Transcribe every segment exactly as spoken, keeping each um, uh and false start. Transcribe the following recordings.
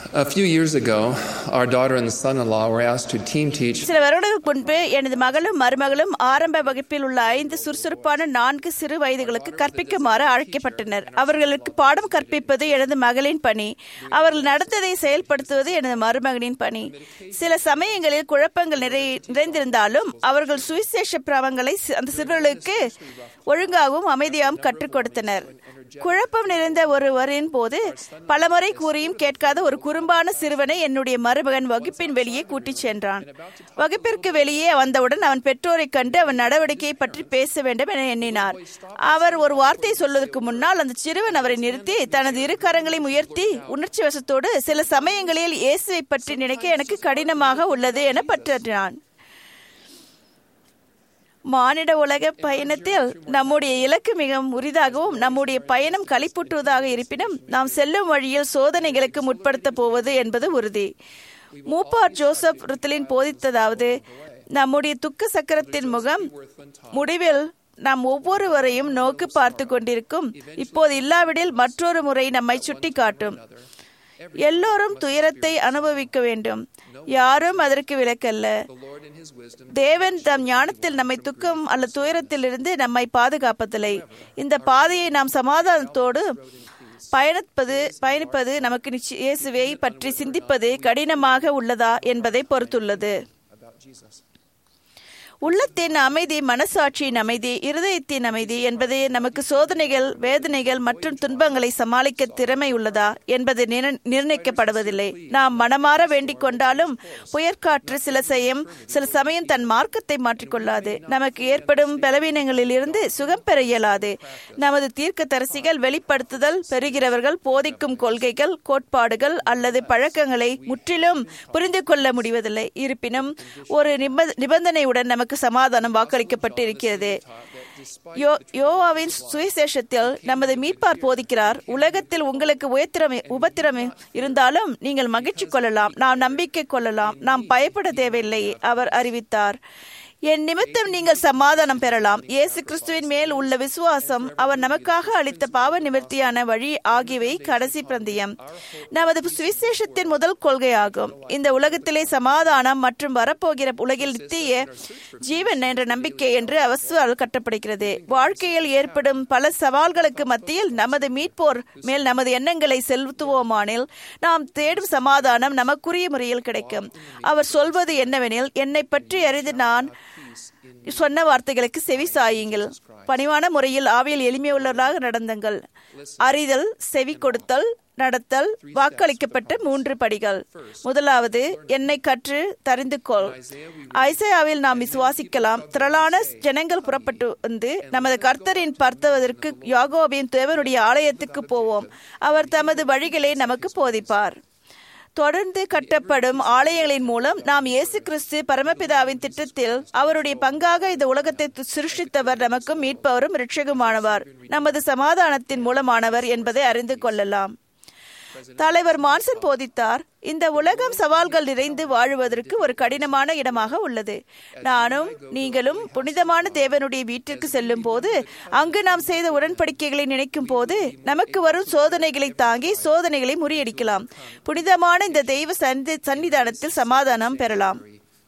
A few years ago, our daughter and son-in-law were asked to team teach. சில வருடங்களுக்கு முன்பு எனது மகளும் மருமகளும் ஆரம்ப வகுப்பில் உள்ள ஐந்து சுறுசுறுப்பான நான்கு சிறு வயதுகளுக்கு கற்பிக்குமாறு அழைக்கப்பட்டனர். அவர்களுக்கு பாடம் கற்பிப்பது எனது மகளின் பணி. அவர்கள் நடந்ததை செயல்படுத்துவது எனது மருமகனின் பணி. சில சமயங்களில் குழப்பங்கள் நிறை நிறைந்திருந்தாலும் அவர்கள் சுவிசேஷ பிரவங்களை அந்த சிறுவர்களுக்கு ஒழுங்காகவும் அமைதியாகவும் கற்றுக் கொடுத்தனர். குழப்பம் நிறைந்த ஒருவரின் போது பலமுறை கூறியும் கேட்காத ஒரு குறும்பான சிறுவனை என்னுடைய மருமகன் வகுப்பின் வெளியே கூட்டிச் சென்றான். வகுப்பிற்கு வெளியே வந்தவுடன் அவன் பெற்றோரை கண்டு அவன் நடவடிக்கையை பற்றி பேச வேண்டும் என எண்ணினார். அவர் ஒரு வார்த்தையை சொல்வதற்கு முன்னால் அந்த சிறுவன் அவரை நிறுத்தி தனது இரு கரங்களையும் உயர்த்தி உணர்ச்சி வசத்தோடு, சில சமயங்களில் இயேசுவை பற்றி நினைக்க எனக்கு கடினமாக உள்ளது என பற்றினான். மானிட உலக பயணத்தில் நம்முடைய இலக்கு மிகவும் உரிதாகவும் நம்முடைய பயணம் களிப்பூட்டுவதாக இருப்பினும் நாம் செல்லும் வழியில் சோதனைகளுக்கு முற்படுத்த போவது என்பது உறுதி. மூப்பார் ஜோசப் ருத்தலின் போதித்ததாவது, நம்முடைய துக்க சக்கரத்தின் முகம் முடிவில் நாம் ஒவ்வொருவரையும் நோக்கி பார்த்து கொண்டிருக்கும். இப்போது இல்லாவிடில் மற்றொரு முறை நம்மை சுட்டி காட்டும். எல்லோரும் துயரத்தை அனுபவிக்க வேண்டும். யாரும் அதற்கு விலக்கல்ல. தேவன் தம் ஞானத்தில் நம்மை துக்கம் அல்லது துயரத்தில் இருந்து நம்மை பாதுகாப்பதில்லை. இந்த பாதையை நாம் சமாதானத்தோடு பயணிப்பது பயணிப்பது நமக்கு இயேசுவை பற்றி சிந்திப்பது கடினமாக உள்ளதா என்பதை பொறுத்துள்ளது. உள்ளத்தின் அமைதி, மனசாட்சியின் அமைதி, இருதயத்தின் அமைதி என்பது நமக்கு சோதனைகள், வேதனைகள் மற்றும் துன்பங்களை சமாளிக்க திறமை உள்ளதா என்பது நிர்ணயிக்கப்படுவதில்லை. நாம் மனமாற வேண்டிக் கொண்டாலும் புயற்காற்று சில செய்யும் சில சமயம் தன் மார்க்கத்தை மாற்றிக்கொள்ளாது. நமக்கு ஏற்படும் பலவீனங்களில் இருந்து சுகம் பெற இயலாது. நமது தீர்க்க தரிசிகள் வெளிப்படுத்துதல் பெறுகிறவர்கள் போதிக்கும் கொள்கைகள், கோட்பாடுகள் அல்லது பழக்கங்களை முற்றிலும் புரிந்து கொள்ள முடிவதில்லை. இருப்பினும் ஒரு நிபந்தனையுடன் நமக்கு சமாதானம் வாக்களிக்கப்பட்டு இருக்கிறது. யோவாவின் சுவிசேஷத்தில் நமது மீட்பார் போதிக்கிறார், உலகத்தில் உங்களுக்கு உயத்திரம் உபத்திரம் இருந்தாலும் நீங்கள் மகிழ்ச்சி கொள்ளலாம், நாம் நம்பிக்கை கொள்ளலாம், நாம் பயப்பட தேவையில்லை அவர் அறிவித்தார். என் நிமித்தம் நீங்கள் சமாதானம் பெறலாம். இயேசு கிறிஸ்துவின் மேல் உள்ள விசுவாசம், அவர் நமக்காக அளித்த பாவ நிவர்த்தியான வழி ஆகியவை கடைசி பிரந்தியம் நமது சுவிசேஷத்தின் முதல் கொள்கையாகும். இந்த உலகத்திலே சமாதானம் மற்றும் வரப்போகிற உலகில் நித்திய ஜீவன் என்ற நம்பிக்கை என்று அவசுவால் கட்டப்படுகிறது. வாழ்க்கையில் ஏற்படும் பல சவால்களுக்கு மத்தியில் நமது மீட்போர் மேல் நமது எண்ணங்களை செலுத்துவோமானில் நாம் தேடும் சமாதானம் நமக்குரிய முறையில் கிடைக்கும். அவர் சொல்வது என்னவெனில், என்னை பற்றி அறிந்து நான் சொன்ன வார்த்தைகளுக்கு செவி சாயுங்கள். பணிவான முறையில் ஆவியில் எளிமையுள்ளவர்களாக நடந்துங்கள். அறிதல், செவி கொடுத்தல், நடத்தல் வாக்களிக்கப்பட்ட மூன்று படிகள். முதலாவது, என்னை கற்று தெரிந்து கொள். ஐசாயாவில் நாம் விசுவாசிக்கலாம். திரளான ஜனங்கள் புறப்பட்டு வந்து நமது கர்த்தரின் பார்த்தவதற்கு யாக்கோபின் தேவனுடைய ஆலயத்துக்கு போவோம். அவர் தமது வழிகளை நமக்கு போதிப்பார். தொடர்ந்து கட்டப்படும் ஆலயங்களின் மூலம் நாம் இயேசு கிறிஸ்து பரமபிதாவின் திட்டத்தில் அவருடைய பங்காக இந்த உலகத்தை சிருஷ்டித்தவர், நமக்கும் மீட்பவரும் இரட்சகமானவர், நமது சமாதானத்தின் மூலமானவர் என்பதை அறிந்து கொள்ளலாம். தலைவர் மான்சன் போதித்தார், இந்த உலகம் சவால்கள் நிறைந்து வாழுவதற்கு ஒரு கடினமான இடமாக உள்ளது. நானும் நீங்களும் புனிதமான தேவனுடைய வீட்டிற்கு செல்லும் போது அங்கு நாம் செய்த உடன்படிக்கைகளை நினைக்கும் போது நமக்கு வரும் சோதனைகளை தாங்கி சோதனைகளை முறியடிக்கலாம். புனிதமான இந்த தெய்வ சன்னிதானத்தில் சமாதானம் பெறலாம்.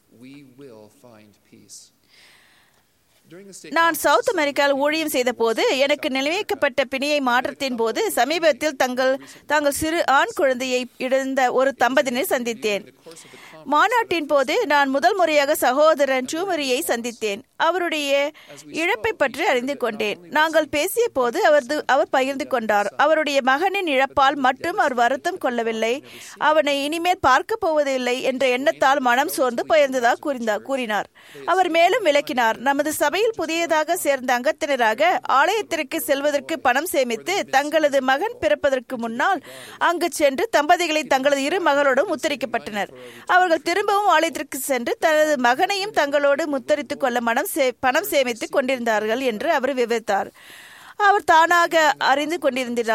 நான் சவுத் அமெரிக்காவில் ஊழியம் செய்த போது எனக்கு நிலைவைக்கப்பட்ட பிணையை மாற்றத்தின் போது சமீபத்தில் தங்கள் தாங்கள் சிறு ஆண் குழந்தையை இழந்த ஒரு தம்பதியினை சந்தித்தேன். மாநாட்டின் போது நான் முதல் முறையாக சகோதரன் சூமரியை சந்தித்தேன். அவருடைய இழப்பை பற்றி அறிந்து கொண்டேன். நாங்கள் பேசிய போது அவர் அவர் பகிர்ந்து கொண்டார். அவருடைய மகனின் இழப்பால் மட்டும் அவர் வருத்தம் கொள்ளவில்லை, அவனை இனிமேல் பார்க்க போவதில்லை என்ற எண்ணத்தால் மனம் சோர்ந்து பயந்ததாக கூறினார். அவர் மேலும் விளக்கினார், நமது சபையில் புதியதாக சேர்ந்த அங்கத்தினராக ஆலயத்திற்கு செல்வதற்கு பணம் சேமித்து தங்களது மகன் பிறப்பதற்கு முன்னால் அங்கு சென்று தம்பதிகளை தங்களது இரு மகளோடும் முத்தரிக்கப்பட்டனர். அவர்கள் திரும்பவும் ஆலயத்திற்கு சென்று தனது மகனையும் தங்களோடு முத்தரித்துக் கொள்ள மனம் பணம் சேமித்துக் கொண்டிருந்தார்கள் என்று அவர் விவரித்தார். அவர் தானாக அறிந்து கொண்டிருந்தார்.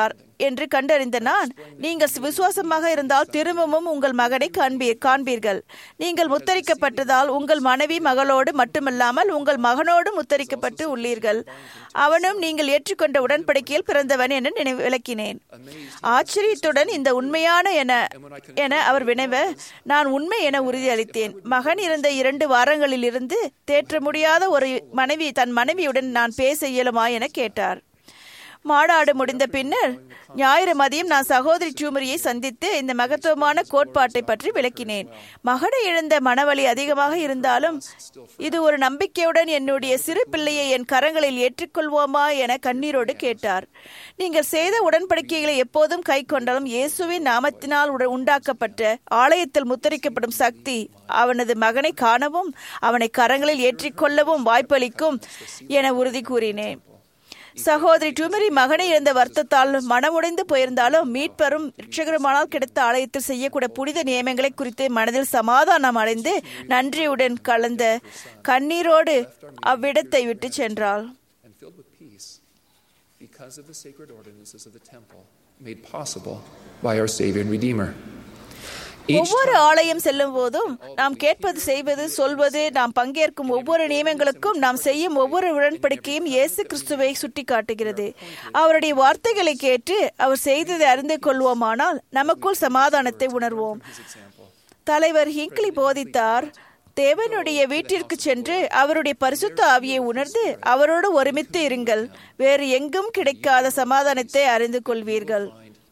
என்று கண்டறிந்த நான், நீங்கள் விசுவாசமாக இருந்தால் திரும்பவும் உங்கள் மகனை காண்பீர் காண்பீர்கள் நீங்கள் முத்தரிக்கப்பட்டதால் உங்கள் மனைவி மகளோடு மட்டுமல்லாமல் உங்கள் மகனோடு முத்தரிக்கப்பட்டு உள்ளீர்கள். அவனும் நீங்கள் ஏற்றுக்கொண்ட உடன்படிக்கையில் பிறந்தவன் என நினைவு விளக்கினேன். ஆச்சரியத்துடன் இந்த உண்மையான என என அவர் வினவ, நான் உண்மை என உறுதியளித்தேன். மகன் இருந்த இரண்டு வாரங்களில் இருந்து தேற்ற முடியாத ஒரு மனைவி தன் மனைவியுடன் நான் பேச இயலுமா என கேட்டார். மாநாடு முடிந்த பின்னர் ஞாயிறு மதியம் நான் சகோதரி டியூமரியை சந்தித்து இந்த மகத்துவமான கோட்பாட்டை பற்றி விளக்கினேன். மகனை இழந்த மனவலி அதிகமாக இருந்தாலும் இது ஒரு நம்பிக்கையுடன் என்னுடைய சிறு பிள்ளையை என் கரங்களில் ஏற்றுக்கொள்வோமா என கண்ணீரோடு கேட்டார். நீங்கள் செய்த உடன்படிக்கைகளை எப்போதும் கை கொண்டாலும் இயேசுவின் நாமத்தினால் உண்டாக்கப்பட்ட ஆலயத்தில் முத்தரிக்கப்படும் சக்தி அவனது மகனை காணவும் அவனை கரங்களில் ஏற்றிக்கொள்ளவும் வாய்ப்பளிக்கும் என உறுதி கூறினேன். சகோதரி டியூமரி மகனை இழந்த வருத்தத்தால் மனமுடைந்து போயிருந்தாலும் மீட்பரும் இரட்சகருமானால் கிடைத்த ஆலயத்தில் செய்யக்கூடிய புனித நியமங்களை குறித்து மனதில் சமாதானம் அடைந்து நன்றியுடன் கலந்த கண்ணீரோடு அவ்விடத்தை விட்டு சென்றாள். ஒவ்வொரு ஆலயம் செல்லும் போதும் நாம் கேட்பது, செய்வது, சொல்வது, நாம் பங்கேற்கும் ஒவ்வொரு நியமங்களுக்கும் நாம் செய்யும் ஒவ்வொரு உடன்படிக்கையும் இயேசு கிறிஸ்துவை சுட்டி காட்டுகிறது. அவருடைய வார்த்தைகளை கேட்டு அவர் செய்ததை அறிந்து கொள்வோமானால் நமக்குள் சமாதானத்தை உணர்வோம். தலைவர் ஹிங்க்லி போதித்தார், தேவனுடைய வீட்டிற்கு சென்று அவருடைய பரிசுத்த ஆவியை உணர்ந்து அவரோடு ஒருமித்து இருங்கள். வேறு எங்கும் கிடைக்காத சமாதானத்தை அறிந்து கொள்வீர்கள்.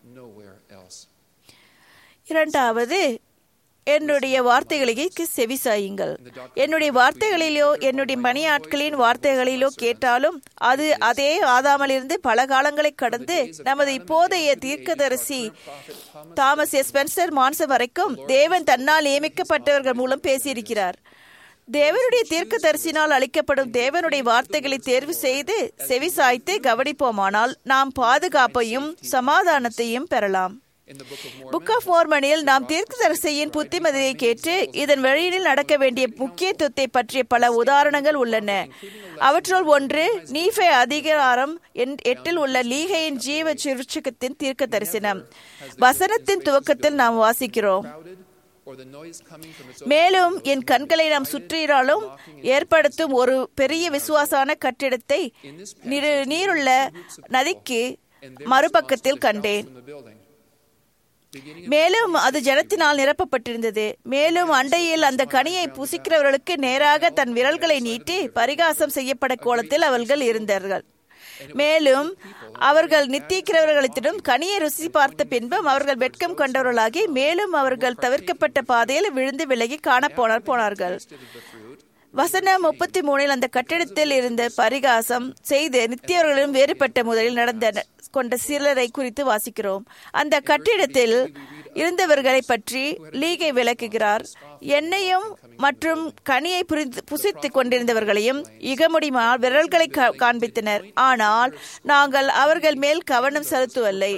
இரண்டாவது, என்னுடைய வார்த்தைகளுக்கு செவிசாயுங்கள். என்னுடைய வார்த்தைகளிலோ என்னுடைய பணியாட்களின் வார்த்தைகளிலோ கேட்டாலும் அது அதே ஆதாமிலிருந்து பல காலங்களை கடந்து நமது இப்போதைய தீர்க்கதரிசி தாமஸ் எஸ் ஸ்பென்சர் மான்சன் வரைக்கும் தேவன் தன்னால் நியமிக்கப்பட்டவர்கள் மூலம் பேசியிருக்கிறார். தேவனுடைய தீர்க்கதரிசினால் அளிக்கப்படும் தேவனுடைய வார்த்தைகளை தேர்வு செய்து செவிசாய்த்து கவனிப்போமானால் நாம் பாதுகாப்பையும் சமாதானத்தையும் பெறலாம். புக் ஆஃப் மோர்மனில் நாம் தீர்க்கதரிசியின் புத்திமதியை கேட்டு இதன் வழியில் நடக்க வேண்டிய முக்கியத்துவத்தை பற்றிய பல உதாரணங்கள் உள்ளன. அவற்றுள் ஒன்று நீஃபே அதிகாரம் எட்டில் உள்ள லீகையின் ஜீவ சுருட்சகத்தின் தீர்க்க தரிசனம். வசனத்தின் துவக்கத்தில் நாம் வாசிக்கிறோம், மேலும் என் கண்களை நாம் சுற்றினாலும் ஏற்படுத்தும் ஒரு பெரிய விசுவாசான கட்டிடத்தை நீருள்ள நதிக்கு மறுபக்கத்தில் கண்டேன். மேலும் அது ஜனத்தினால் நிரப்பப்பட்டிருந்தது. மேலும் அண்டையில் அந்த கனியை புசிக்கிறவர்களுக்கு நேராக தன் விரல்களை நீட்டி பரிகாசம் செய்யப்பட கோலத்தில் அவர்கள் இருந்தார்கள். மேலும் அவர்கள் நித்திக்கிறவர்களிடம் கனியை ருசி பார்த்த பின்பும் அவர்கள் வெட்கம் கொண்டவர்களாகி மேலும் அவர்கள் தவிர்க்கப்பட்ட பாதையில் விழுந்து விலகி காணப்போனார் போனார்கள். வசனம் முப்பத்தி மூணில் அந்த கட்டிடத்தில் இருந்த பரிகாசம் செய்து நித்தியவர்களும் வேறுபட்ட முதலில் நடந்த கொண்ட சிலரை குறித்து வாசிக்கிறோம். அந்த கட்டிடத்தில் இருந்தவர்களை பற்றி லீகை விளக்குகிறார். எண்ணெயும் மற்றும் கனியை புசித்துக் கொண்டிருந்தவர்களையும் இகமுடிமால் விரல்களை காண்பித்தனர். ஆனால் நாங்கள் அவர்கள் மேல் கவனம் செலுத்தவில்லை.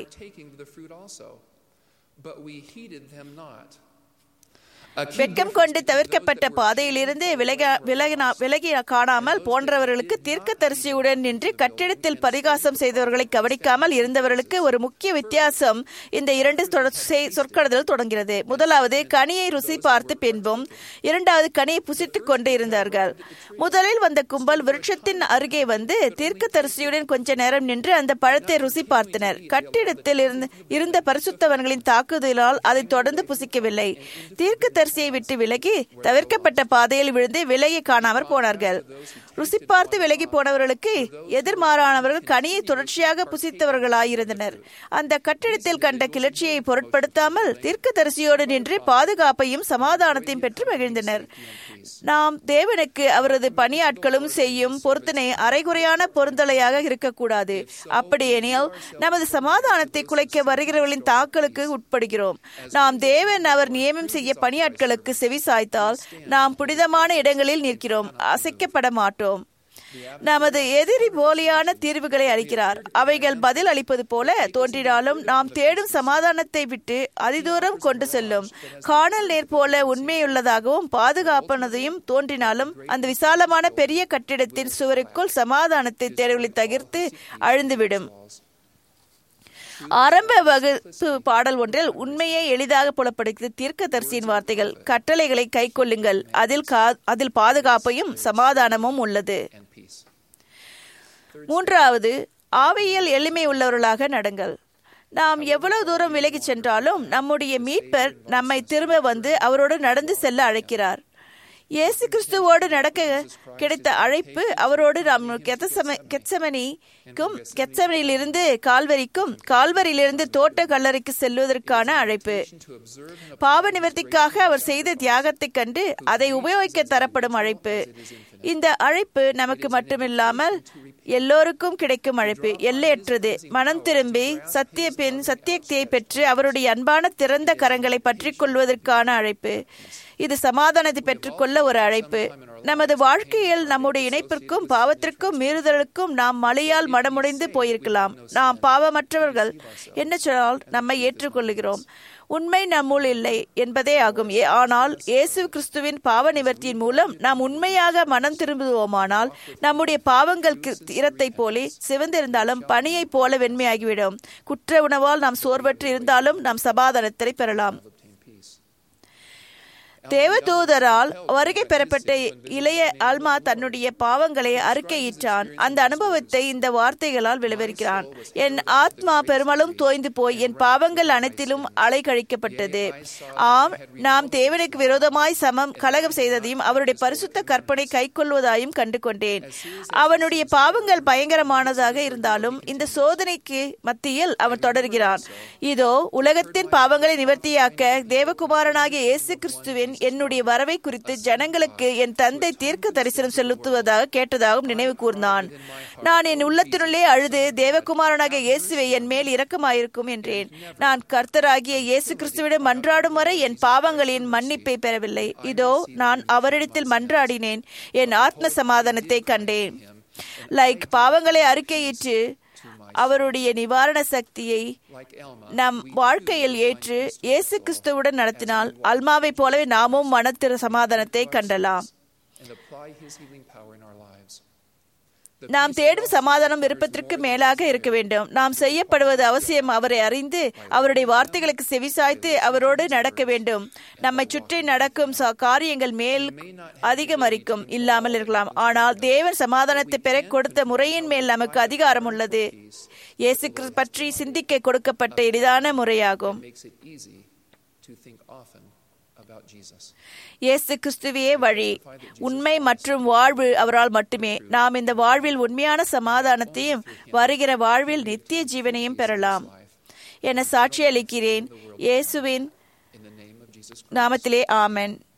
வெட்கம் கொண்டு தவிர்க்கப்பட்ட பாதையில் இருந்து விலகி காணாமல் போன்றவர்களுக்கு தீர்க்கதரிசியுடன் நின்று கட்டிடத்தில் பரிகாசம் செய்தவர்களை கவனிக்காமல் இருந்தவர்களுக்கு ஒரு முக்கிய வித்தியாசம் இந்த இரண்டு சொற்கடலில் தொடங்கிறது. முதலாவது கனியை ருசி பார்த்து பின்பும் இரண்டாவது கனியை புசித்துக் கொண்டு இருந்தார்கள். முதலில் வந்த கும்பல் விருட்சத்தின் அருகே வந்து தீர்க்கதரிசியுடன் கொஞ்ச நேரம் நின்று அந்த பழத்தை ருசி பார்த்தனர். கட்டிடத்தில் இருந்து இருந்த பரிசுத்தவன்களின் தாக்குதலால் அதை தொடர்ந்து புசிக்கவில்லை. தீர்க்க தரிசியை விட்டு விலகி தவிர்க்கப்பட்ட பாதையில் விழுந்து விலகி காணாமற் போனார்கள். ருசி பார்த்து விலகி போனவர்களுக்கு எதிர்மாறானவர்கள் கனியை தொடர்ச்சியாக புசித்தவர்களாயிருந்தனர். அந்த கட்டிடத்தில் கண்ட கிளர்ச்சியை பொருட்படுத்தாமல் தீர்க்கதரிசியோடு நின்று பாதுகாப்பையும் சமாதானத்தையும் பெற்று மகிழ்ந்தனர். நாம் தேவனுக்கு அவரது பணியாட்களும் செய்யும் பொருத்தனை அரைகுறையான பொருந்தலையாக இருக்கக்கூடாது. அப்படியெனில் நமது சமாதானத்தை குலைக்க வருகிறவர்களின் தாக்கலுக்கு உட்படுகிறோம். நாம் தேவன் அவர் நியமனம் செய்ய பணியாட்களுக்கு செவி சாய்த்தால் நாம் புனிதமான இடங்களில் நிற்கிறோம், அசைக்கப்பட மாட்டோம். நமது எதிரி போலியான தீர்வுகளை அளிக்கிறார். அவைகள் பதில் அளிப்பது போல தோன்றினாலும் நாம் தேடும் சமாதானத்தை விட்டு அதிதூரம் கொண்டு செல்லும். காணல் நீர் போல உண்மையுள்ளதாகவும் பாதுகாப்பானதையும் தோன்றினாலும் அந்த விசாலமான பெரிய கட்டிடத்தின் சுவருக்குள் சமாதானத்தை தேர்வுகளை தகர்த்து அழிந்துவிடும். ஆரம்ப வகுப்பு பாடல் ஒன்றில் உண்மையை எளிதாக புலப்படுத்த தீர்க்கதரிசியின் வார்த்தைகள், கட்டளைகளை கை கொள்ளுங்கள், அதில் அதில் பாதுகாப்பையும் சமாதானமும் உள்ளது. மூன்றாவது, ஆவியில் எளிமை உள்ளவர்களாக நடங்கள். நாம் எவ்வளவு தூரம் விலகி சென்றாலும் நம்முடைய மீட்பர் நம்மை திரும்ப வந்து அவரோடு நடந்து செல்ல அழைக்கிறார். இயேசு கிறிஸ்துவோடு நடக்க கிடைத்த அழைப்பு அவரோடு நாம் கெத்செமனிக்கும் கெத்செமனிலிருந்து கால்வரிக்கும் கால்வரியிலிருந்து தோட்ட கல்லறைக்கு செல்வதற்கான அழைப்பு. பாவ நிவர்த்திக்காக அவர் செய்த தியாகத்தை கண்டு அதை உபயோகிக்க தரப்படும் அழைப்பு. இந்த அழைப்பு நமக்கு மட்டுமில்லாமல் எல்லோருக்கும் கிடைக்கும் அழைப்பு. எல்லையற்றது. மனம் திரும்பி சத்திய பின் சத்தியத்தை பெற்று அவருடைய அன்பான திறந்த கரங்களை பற்றி கொள்வதற்கான அழைப்பு. இது சமாதானத்தை பெற்றுக்கொள்ள ஒரு அழைப்பு. நமது வாழ்க்கையில் நம்முடைய இணைப்பிற்கும் பாவத்திற்கும் மீறுதலுக்கும் நாம் மழையால் மடமுடைந்து போயிருக்கலாம். நாம் பாவமற்றவர்கள் என்ன சொன்னால் நம்மை ஏற்றுக்கொள்கிறோம். உண்மை நம்முள் இல்லை என்பதே ஆகும். ஆனால் இயேசு கிறிஸ்துவின் பாவ நிவர்த்தியின் மூலம் நாம் உண்மையாக மனம் திரும்புவோமானால் நம்முடைய பாவங்கள் ஈரத்தை போலே சிவந்திருந்தாலும் பனியைப் போல வெண்மையாகிவிடும். குற்ற உணவால் நாம் சோர்வற்று இருந்தாலும் நாம் சமாதானத்தை பெறலாம். தேவதூதரால் வருகை பெறப்பட்ட இளைய ஆல்மா தன்னுடைய பாவங்களை அறிக்கையிட்டான். அந்த அனுபவத்தை இந்த வார்த்தைகளால் விளைவிக்கிறான். என் ஆத்மா பெருமளவும் தோய்ந்து போய் என் பாவங்கள் அனைத்திலும் அலைகழிக்கப்பட்டது. ஆம், நாம் தேவனுக்கு விரோதமாய் சமம் கலகம் செய்ததையும் அவருடைய பரிசுத்த கற்பனை கை கொள்வதாயும் கண்டு கொண்டேன். அவனுடைய பாவங்கள் பயங்கரமானதாக இருந்தாலும் இந்த சோதனைக்கு மத்தியில் அவன் தொடர்கிறான். இதோ உலகத்தின் பாவங்களை நிவர்த்தியாக்க தேவகுமாரனாகிய இயேசு கிறிஸ்துவின் என்னுடைய வரவை குறித்து ஜனங்களுக்கு என் தந்தை தீர்க்க தரிசனம் செலுத்துவதாக கேட்டதாகவும் நினைவு கூர்ந்தான். நான் என் உள்ளத்தினுள்ளே அழுது தேவகுமாரனாகிய இயேசுவை என் மேல் இரக்கமாயிருக்கும் என்றேன். நான் கர்த்தராகிய இயேசு கிறிஸ்துவிடம் மன்றாடும் வரை என் பாவங்களின் மன்னிப்பை பெறவில்லை. இதோ நான் அவரிடத்தில் மன்றாடினேன், என் ஆத்ம சமாதானத்தை கண்டேன். லைக் பாவங்களை அறிக்கையிட்டு அவருடைய நிவாரண சக்தியை நம் வாழ்க்கையில் ஏற்று இயேசு கிறிஸ்துவுடன் நடத்தினால் அல்மாவை போலவே நாமும் மனத்திரு சமாதானத்தை கண்டலாம். நாம் தேடும் சமாதானம் விருப்பத்திற்கு மேலாக இருக்க வேண்டும். நாம் செய்யப்படுவது அவசியம். அவரை அறிந்து அவருடைய வார்த்தைகளுக்கு செவிசாய்த்து அவரோடு நடக்க வேண்டும். நம்மை சுற்றி நடக்கும் காரியங்கள் மேல் அதிகம் அறிக்கும் இல்லாமல் இருக்கலாம். ஆனால் தேவன் சமாதானத்தை பெற கொடுத்த முறையின் மேல் நமக்கு அதிகாரம் உள்ளது. இயேசு பற்றி சிந்திக்க கொடுக்கப்பட்ட எளிதான முறையாகும். இயேசு கிறிஸ்துவே வழி, உண்மை மற்றும் வாழ்வு அவரால் மட்டுமே. நாம் இந்த வாழ்வில் உண்மையான சமாதானத்தையும் வருகிற வாழ்வில் நித்திய ஜீவனையும் பெறலாம் என சாட்சி அளிக்கிறேன். இயேசுவின் நாமத்திலே ஆமென்.